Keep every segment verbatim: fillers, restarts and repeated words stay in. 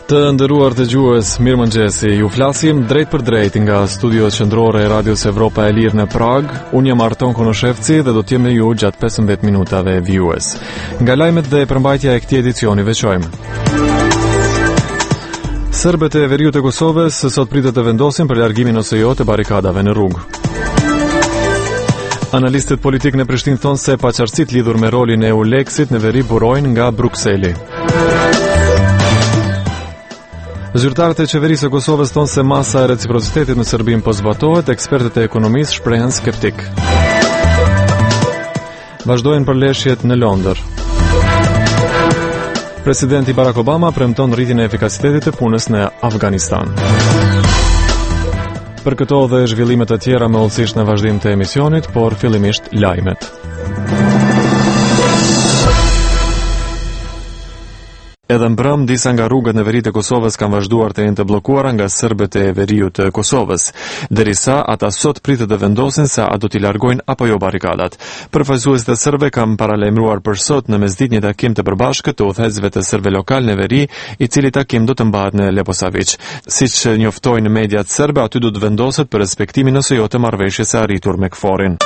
Të nderuar dëgjues, mirëmëngjesi. Ju flasim drejt për drejt nga studiot qendrore e Radios Evropa e Lirë në Prag. Unë jam Arton Konoshevci dhe do të jem me ju gjatë pesëmbëdhjetë minutave vjues. Nga lajmet dhe përmbajtja e këtij edicioni veçojmë. Serbët e veriut e Kosovës sot pritet të vendosin për largimin ose jo të barikadave në rrugë. Analistët politik në Prishtinë thonë se paqartësitë lidhur me rolin e Euleksit në veri burojnë nga Brukseli. Zyrtarët e qeverisë së Kosovës thonë se masa e reciprocitetit në Serbinë po zbatohet, ekspertët e ekonomisë shprehen skeptik. Vazhdojnë përleshjet në Londër. Presidenti Barack Obama premton rritjen e efikasitetit të punës në Afganistan. Për këto dhe zhvillimet të tjera më udhësisht në vazhdim të emisionit, por fillimisht lajmet. Edhe mbrëm, disa nga rrugët në veri të Kosovës kanë vazhduar të jenë të bllokuara nga serbët e veriut të Kosovës, derisa ata sot pritet të vendosin se a do t'i largojnë apo jo barikadat. Përfaqësuesit e serbëve kanë paralajmëruar për sot në mesditë një takim të përbashkët të udhëheqësve të serbëve lokal në veri, i cili takim do të mbahet në Leposavić. Siç njoftojnë mediat serbe, aty do të vendoset për respektimin ose jo të marrëveshjes së arritur me K F O R-in.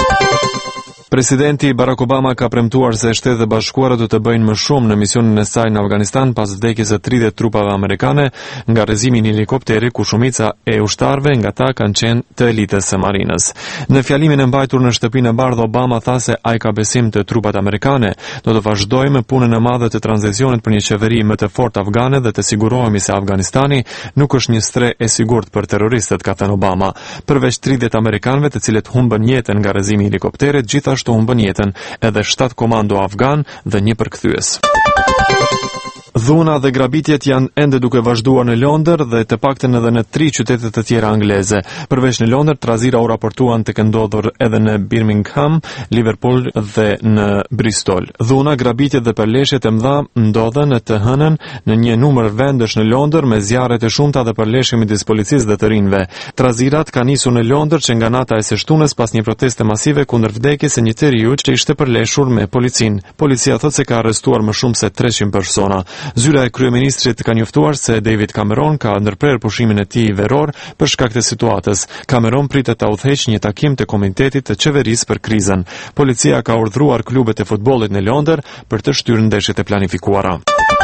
Presidenti Barack Obama ka premtuar se Shtetet e Bashkuara do të bëjnë më shumë në misionin e saj në Afganistan pas vdekjes së tridhjetë trupave amerikane nga rrëzimi i një helikopteri ku shumica e ushtarëve nga ta kanë qenë të elitës së marinës. Në fjalimin e mbajtur në Shtëpinë e Bardhë, Obama tha se ai ka besim te trupat amerikane. Do të vazhdojmë punën e madhe të tranzicionit për një qeveri më të fortë afgane dhe të sigurohemi se Afganistani nuk është një stre e sigurt për terroristët, ka thënë Obama. Përveç tridhjetë amerikanëve të cilët humbën jetën nga rrëzimi i helikopterit, gjithashtu të humbën jetën edhe shtat komando afgan dhe një përkthyes. Dhuna dhe grabitjet janë ende duke vazhduar në Londër dhe të paktën edhe në tri qytete të tjera angleze. Përveç në Londër, trazira u raportuan të ndodhur edhe në Birmingham, Liverpool dhe në Bristol. Dhuna, grabitjet dhe përleshjet e mëdha ndodhen të hënën në një numër vendesh në Londër me zjarre të shumta dhe përleshje midis policisë dhe të rinjve. Trazirat kanë nisur në Londër që nga nata e së shtunës pas një proteste masive kundër vdekjes së një njeriu që ishte përleshur me policinë. Policia thotë se ka arrestuar më shumë se treqind persona. Zyra e kryeministrit ka njoftuar se David Cameron ka ndërprer pushimin e tij veror për shkak të situatës. Cameron pritet ta udhëheqë një takim të komitetit të qeverisë për krizën. Policia ka urdhëruar klubet e futbollit në Londër për të shtyrë ndeshjet e planifikuara.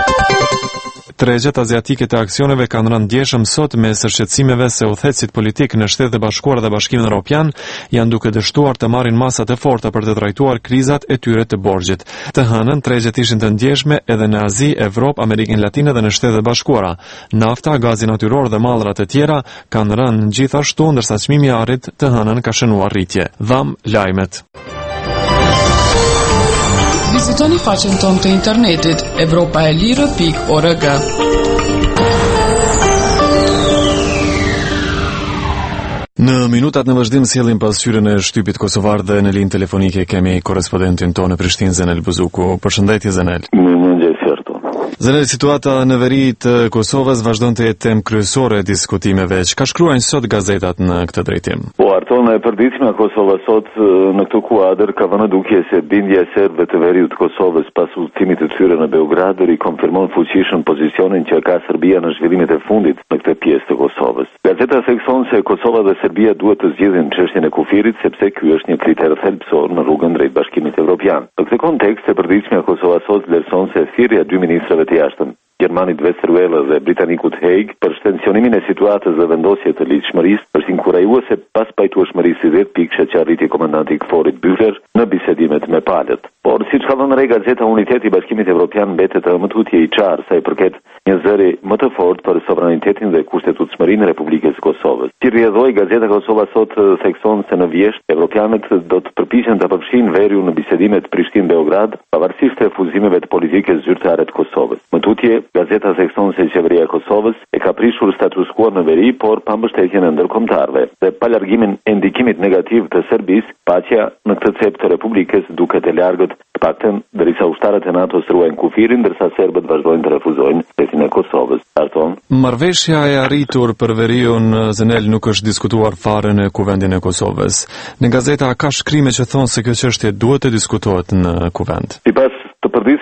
Tregjet aziatike të aksioneve kanë rënë ndjeshëm sot me shqetësimeve se udhëheqësit politik në Shtetet e Bashkuara dhe Bashkimin Evropian janë duke dështuar të marrin masa të forta për të trajtuar krizat e tyre të borxhit. Të hënën tregjet ishin të ndjeshme edhe në Azi, Evropë, Amerikën Latine dhe në Shtetet e Bashkuara. Nafta, gazi natyror dhe mallrat e tjera kanë rënë gjithashtu, ndërsa çmimi i arrit të hënën ka shënuar rritje. Dham lajmet. Vizitoni faqen tonë të internetit evropaelire pikë org. Në minutat në vazhdim sjellim pasqyrën e shtypit kosovar dhe në linjë telefonike kemi korrespondentin tonë në Prishtinë, Zenel Buzuku. Përshëndetje Zenel. Zenel, situata në veri të Kosovës vazhdon të jetë temë kryesore e diskutimeve. Çka shkruajnë sot gazetat në këtë drejtim? Po, Arton, e përditshme Kosova sot në këtë kuadër ka vënë duke se bindja e serbëve të veriut të Kosovës pas udhëtimit të tyre në Beograd i konfirmon fuqishëm pozicionin që ka Serbia në zhvillimet e fundit në këtë pjesë të Kosovës. Gazeta thekson se Kosova dhe Serbia duhet të zgjidhin çështjen e kufirit sepse ky është një kriter thelbësor në rrugën drejt Bashkimit Evropian. Në këtë kontekst, e përditshme Kosova sot vlerëson se thirrja e dy ministrave të jashtëm, Gjermanit Westerwelle dhe Britanikut Hague, për shtensionimin e situatës dhe vendosje të lidhshmërisë, është inkurajuese pas pajtueshmërisë së dhjetë pikësh që arriti komandanti i K F O R-it Bühler në bisedimet me palët. Por siç ka thënë re gazeta, uniteti i Bashkimit Evropian mbetet më tutje i qartë sa i përket një zëri më të fortë për sovranitetin dhe kushtetutshmërinë e Republikës së Kosovës. Si rrjedhoi gazeta Kosova sot thekson se në vjesht evropianët do të përpiqen të përfshinë veriun në bisedimet Prishtinë-Beograd, pavarësisht të refuzimeve të politikës zyrtare të Kosovës. Më tutje, gazeta thekson se qeveria e Kosovës e ka prishur status quo në veri, por pa mbështetjen e ndërkombëtarëve. Dhe pa largimin e ndikimit negativ të Serbisë, paqja në këtë cep të Republikës duket e largët, të paktën derisa ushtarët e NATO-s ruajnë kufirin, ndërsa serbët vazhdojnë të refuzojnë pjesën e Kosovës. Arton. Marrëveshja e arritur për veriun Zenel nuk është diskutuar fare në Kuvendin e Kosovës. Në gazeta ka shkrime që thonë se kjo çështje duhet të diskutohet në Kuvend. Sipas të përditshme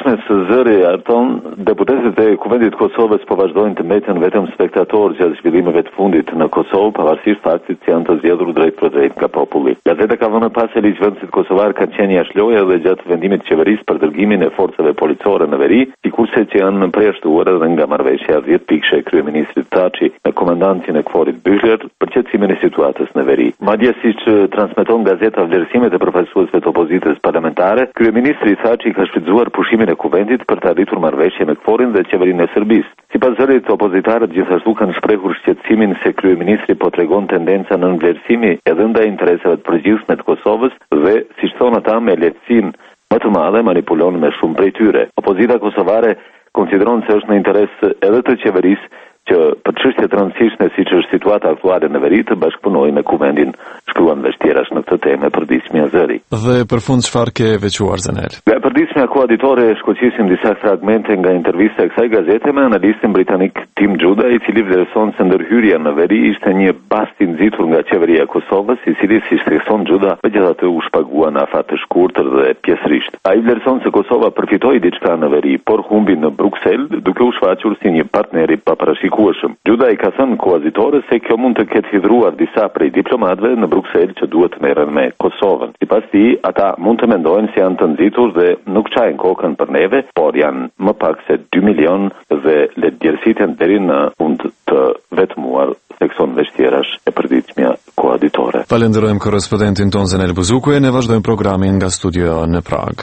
përditshme së zëri Arton, deputetët e Kuvendit të Kosovës po vazhdojnë të mbeten vetëm spektatorë gjatë zhvillimeve të fundit në Kosovë, pavarësisht faktit se janë të zgjedhur drejt për drejt nga populli. Gazeta ka vënë pas se ligjvënësit kosovar kanë qenë jashtë loje edhe gjatë vendimit të qeverisë për dërgimin e forcave policore në veri, sikurse që janë përjashtuar edhe nga marrëveshja dhjetë pikëshe e kryeministrit Thaçi me komandantin e KFOR-it Byhler për qetësimin e situatës në veri. Madje siç transmeton gazeta vlerësimet e përfaqësuesve të opozitës parlamentare, kryeministri Thaçi ka shfrytzuar pushimin e Kuvendit për të arritur marrëveshje me KFOR-in dhe qeverinë e Serbisë. Sipas zërit, opozitarët gjithashtu kanë shprehur shqetësimin se kryeministri po tregon tendenca në vlerësimi edhe ndaj interesave të përgjithshme të Kosovës dhe, siç thonë ata, me lehtësinë më të madhe manipulon me shumë prej tyre. Opozita kosovare konsideron se është në interes edhe të qeverisë që për çështje të rëndësishme siç është situata aktuale në veri të bashkëpunojë me Kuvendin, shkruan dhe shtjerash në këtë temë përditshmja zëri. Dhe për fund çfarë ke veçuar Zenel? Nga përditshmja koaditore shkoqisim disa fragmente nga intervista e kësaj gazete me analistin britanik Tim Juda, i cili vlerëson se ndërhyrja në veri ishte një bast i nxitur nga qeveria e Kosovës, i cili, siç thekson Juda, megjithatë u shpagua në afat të shkurtër dhe pjesërisht. Ai vlerëson se Kosova përfitoi diçka në veri, por humbi në Bruksel, duke u shfaqur si një partner i paparashikueshëm. Juda i ka thënë koazitore se kjo mund të ketë hidhruar disa prej diplomatëve në Bruksel që duhet të merren me Kosovën. Sipas tij, ata mund të mendojnë se janë të nxitur dhe nuk çajnë kokën për neve, por janë më pak se dy milion dhe le të djersiten deri në fund të vetmuar, thekson vështirash e përditshmja koaditore. Falenderojmë korrespondentin ton Zenel Buzuku e ne vazhdojmë programin nga studio në Prag.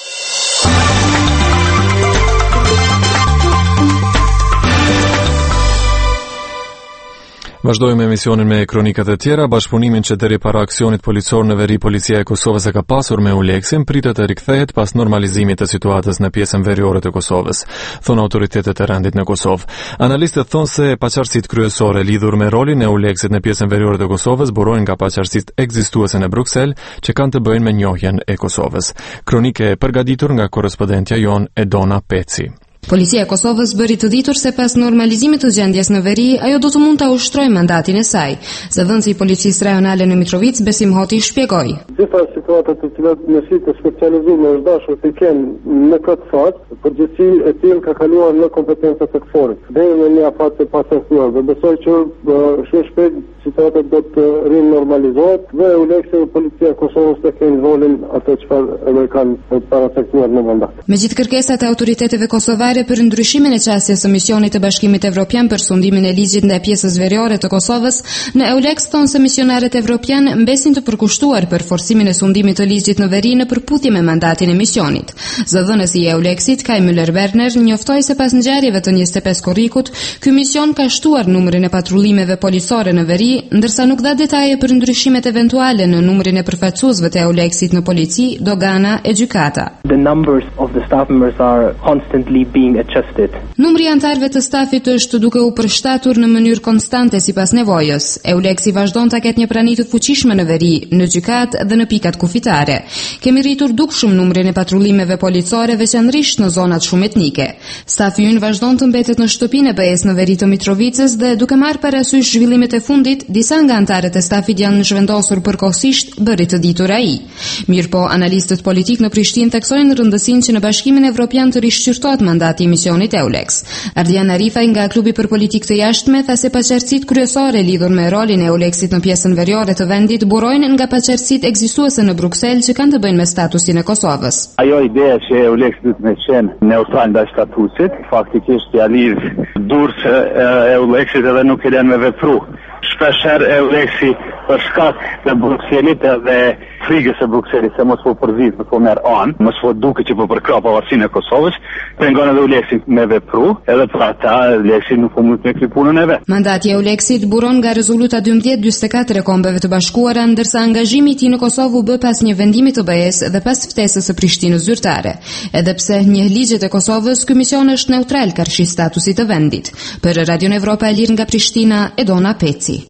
Vazhdojmë emisionin me kronikat e tjera. Bashkëpunimin që deri para aksionit policor në veri policia e Kosovës e ka pasur me Uleksin pritet të rikthehet pas normalizimit të situatës në pjesën veriore të Kosovës, thonë autoritetet e rendit në Kosovë. Analistët thonë se paqartësitë kryesore lidhur me rolin e Uleksit në pjesën veriore të Kosovës burojnë nga paqartësitë ekzistuese në Bruksel që kanë të bëjnë me njohjen e Kosovës. Kronike e përgatitur nga korrespondentja jon Edona Peci. Policia e Kosovës bëri të ditur se pas normalizimit të gjendjes në veri, ajo do të mund ta ushtrojë mandatin e saj. Zëvendësi i policisë rajonale në Mitrovic, Besim Hoti, shpjegoi. Gjitha situatat të cilat nësit të shpecializuar është dashur të kenë në këtë fazë, përgjithësi e tillë ka kaluar në kompetencat e KFOR-it. Deri në një afat të pasanktuar dhe besoj që shumë shpejt situatat do të rinormalizohet dhe Uleksi dhe policia e Kosovës të kenë rolin atë çfarë edhe kanë paracaktuar në mandat. Megjithë kërkesat e autoriteteve kosovare për ndryshimin e çësjes së misionit të Bashkimit Evropian për sundimin e ligjit ndaj pjesës veriore të Kosovës, në Eulex thonë se misionarët evropian mbesin të përkushtuar për forcimin e sundimit të ligjit në veri në përputhje me mandatin e misionit. Zëdhënësi i Eulexit, Kai Müller-Werner, njoftoi se pas ngjarjeve të njëzet e pesë korrikut, ky mision ka shtuar numrin e patrullimeve policore në veri, ndërsa nuk dha detaje për ndryshimet eventuale në numrin e përfaqësuesve të Eulexit në polici, dogana e gjykata. The numbers of the staff members are constantly being adjusted. Numri i anëtarëve të stafit është duke u përshtatur në mënyrë konstante sipas nevojës. Eulexi vazhdon ta ketë një prani të fuqishme në veri, në gjykat dhe në pikat kufitare. Kemi rritur dukshëm numrin e patrullimeve policore, veçanërisht në zonat shumë etnike. Stafi ynë vazhdon të mbetet në shtëpinë e B E-s në veri të Mitrovicës dhe duke marrë parasysh zhvillimet e fundit, disa nga anëtarët e stafit janë zhvendosur përkohësisht, bëri të ditur ai. Mirëpo, analistët politik në Prishtinë theksojnë rëndësinë që në Bashkimin Evropian të rishqyrtohet mandati i misionit Eulex. Ardian Arifaj nga klubi për politikë të jashtme tha se paqartësitë kryesore lidhur me rolin e Eulexit në pjesën veriore të vendit burojnë nga paqartësitë ekzistuese në Bruksel që kanë të bëjnë me statusin e Kosovës. Ajo ideja që Eulex duhet të qenë neutral ndaj statusit, faktikisht ja lidh durrës e Eulexit edhe nuk e lën me vepru. Shpeshherë Eulexi për shkak të Brukselit dhe frikës së Brukselit se mos po përzit me po merr an, mos po duket që po përkrah pavarësinë e Kosovës, pengon edhe Eulexi me vepru, edhe për ata Eulexi nuk po mund të kryej punën e vet. Mandati i Eulexit buron nga rezoluta dymbëdhjetë dymbëdhjetë e katër e Kombeve të Bashkuara, ndërsa angazhimi i tij në Kosovë u bë pas një vendimi të B E-s dhe pas ftesës së Prishtinës zyrtare. Edhe pse njeh ligjet e Kosovës, ky mision është neutral karshi statusit të vendit. Për Radion Evropa e Lirë nga Prishtina, Edona Peci.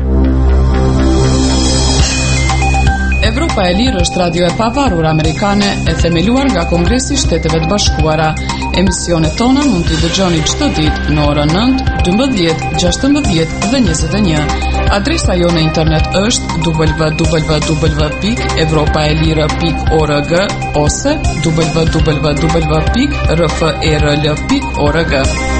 Evropa e Lirë është radio e pavarur amerikane e themeluar nga Kongresi i Shteteve të Bashkuara. Emisionet tona mund t'i dëgjoni çdo ditë në orën nëntë, dymbëdhjetë, gjashtëmbëdhjetë dhe njëzet e një. Adresa jo në internet është w w w pikë evropaelire pikë org ose w w w pikë r f e r l pikë org.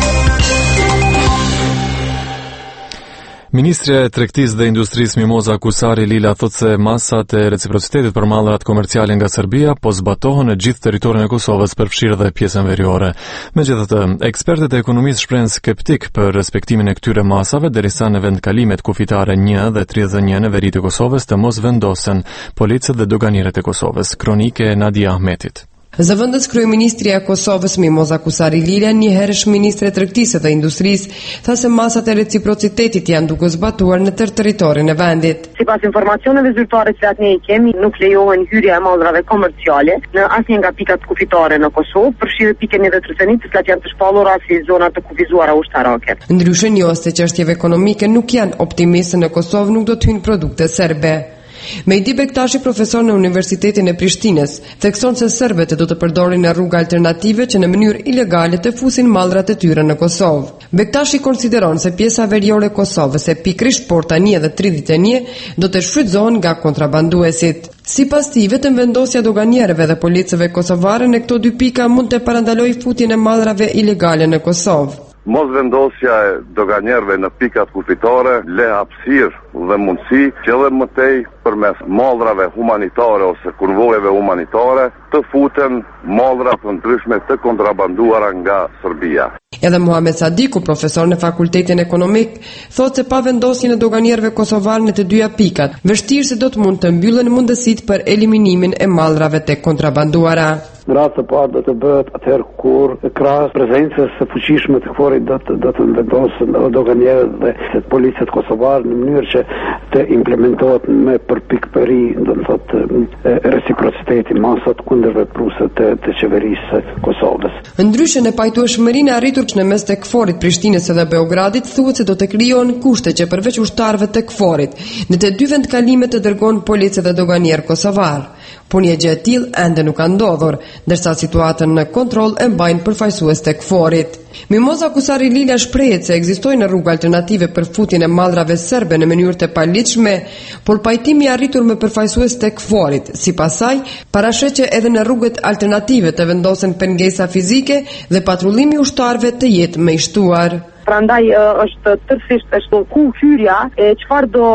Ministrja e Tregtisë dhe Industrisë Mimoza Kusari Lila thotë se masat e reciprocitetit për mallrat komerciale nga Serbia po zbatohen në gjithë territorin e Kosovës, përfshirë edhe pjesën veriore. Megjithatë, ekspertët e ekonomisë shprehen skeptik për respektimin e këtyre masave derisa në vendkalimet kufitare një dhe tridhjetë e një në veri të Kosovës të mos vendosen policët dhe doganierët e Kosovës. Kronike e Nadia Ahmetit. Zëvendës kryeministri e Kosovës Mimoza Kusari Lila, një herësh ministre e Tregtisë dhe Industrisë, tha se masat e reciprocitetit janë duke zbatuar në tërë territorin e vendit. Sipas informacioneve zyrtare që ne i kemi, nuk lejohen hyrja e mallrave komerciale në asnjë nga pikat kufitare në Kosovë, përfshirë pikën e tridhjetë, të cilat janë të shpallura si zona të kufizuara ushtarake. Ndryshe njohës se çështjeve ekonomike nuk janë optimiste në Kosovë, nuk do të hyjnë produkte serbe. Mejdi Bektashi, profesor në Universitetin e Prishtinës, thekson se serbët do të përdorin në rruga alternative që në mënyrë ilegale të fusin mallrat e tyre në Kosovë. Bektashi konsideron se pjesa veriore e Kosovës, e pikrisht porta një dhe tridhjetë e një, do të shfrytëzohen nga kontrabanduesit. Sipas tij, vetëm vendosja doganierëve dhe policëve kosovare në këto dy pika mund të parandalojë futjen e mallrave ilegale në Kosovë. Mos vendosja e doganierëve në pikat kufitare le hapësirë dhe mundësi që edhe më tej përmes mallrave humanitare ose konvojeve humanitare të futen mallra të ndryshme të kontrabanduara nga Serbia. Edhe Muhamet Sadiku, profesor në Fakultetin Ekonomik, thotë se pa vendosjen e doganierëve kosovar në të dyja pikat, vështirë se do të mund të mbyllen mundësitë për eliminimin e mallrave të kontrabanduara. Në rast të parë do të bëhet atëherë kur krahas prezencës së fuqishme të KFOR-it do të do të vendosen doganierët dhe se policët kosovarë në mënyrë që të implementohet me përpikpëri, do të thotë reciprociteti, masat kundërvepruese të, të qeverisë së Kosovës. Ndryshe në pajtueshmërinë e arritur në mes të KFOR-it, Prishtinës dhe Beogradit, thuhet se do të krijohen kushte që përveç ushtarëve të KFOR-it, në të dy vendkalimet të dërgohen policë dhe doganier kosovar. Por një gjë e tillë ende nuk ka ndodhur, ndërsa situatën në kontroll e mbajnë përfaqësues të KFOR-it. Mimoza Kusari Lila shprehet se ekzistojnë rrugë alternative për futjen e mallrave serbe në mënyrë të paligjshme, por pajtimi i arritur me përfaqësues të KFOR-it, sipas saj, parashet që edhe në rrugët alternative të vendosen pengesa fizike dhe patrullimi i ushtarëve të jetë më i shtuar. Prandaj është tërësisht është ku hyrja e çfarë do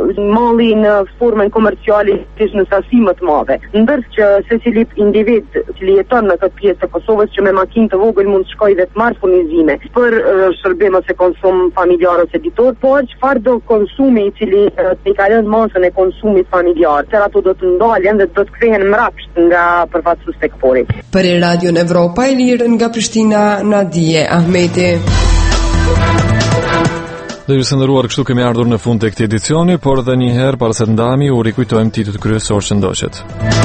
malli në formën komerciale në sasi më të madhe. Ndërsa që secili individ që jeton në këtë pjesë të Kosovës që me makinë të vogël mund të shkojë dhe të marrë furnizime për shërbim ose konsum familjar ose ditor, por çfarë do konsumi i cili të kalon masën e konsumit familjar, se ato do të ndalen dhe do të kthehen mbrapsht nga përfaqësues të KFOR-it. Për Radio Evropa e Lirë nga Prishtina, Nadia Ahmeti. Dhe ju së ndëruar, kështu kemi ardhur në fund të këtij edicioni, por edhe një herë para se të ndahemi u rikujtojmë titujt kryesor që ndoqet.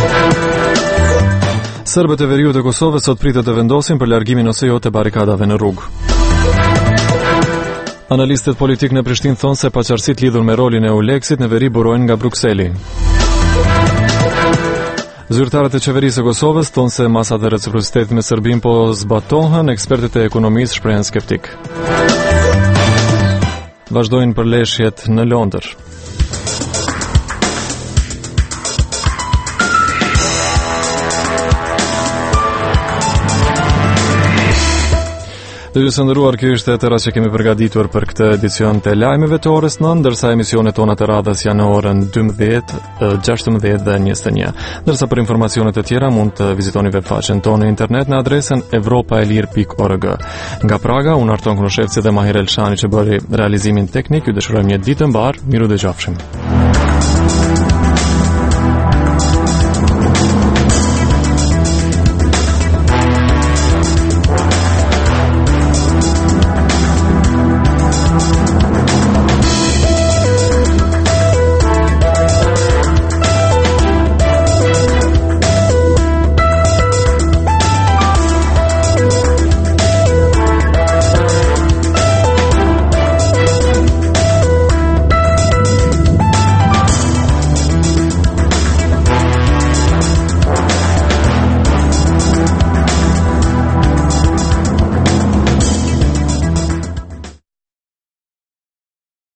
Serbët e veriut e Kosovës sot pritet të vendosin për largimin ose jo të barikadave në rrugë. Analistët politik në Prishtinë thonë se paqartësitë lidhur me rolin e Euleksit në veri burojnë nga Brukseli. Zyrtarët e qeverisë së Kosovës thonë se masat e reciprocitetit me Serbinë po zbatohen, ekspertët e ekonomisë shprehen skeptik. Vazhdojnë përleshjet në Londër. Dhe ju së ndëruar, kjo ishte tëra që kemi përgatitur për këtë edicion të lajmeve të orës nëntë, ndërsa emisionet tona të radhës janë në orën dymbëdhjetë, gjashtëmbëdhjetë dhe njëzet e një. Ndërsa për informacionet të tjera mund të vizitoni webfaqen tonë në internet në adresën evropaelir pikë org. Nga Praga, unë Arton Krushevci dhe Mahir Elshani që bëri realizimin teknik, ju dëshirojmë një ditë mbar, miru dëgjofshim.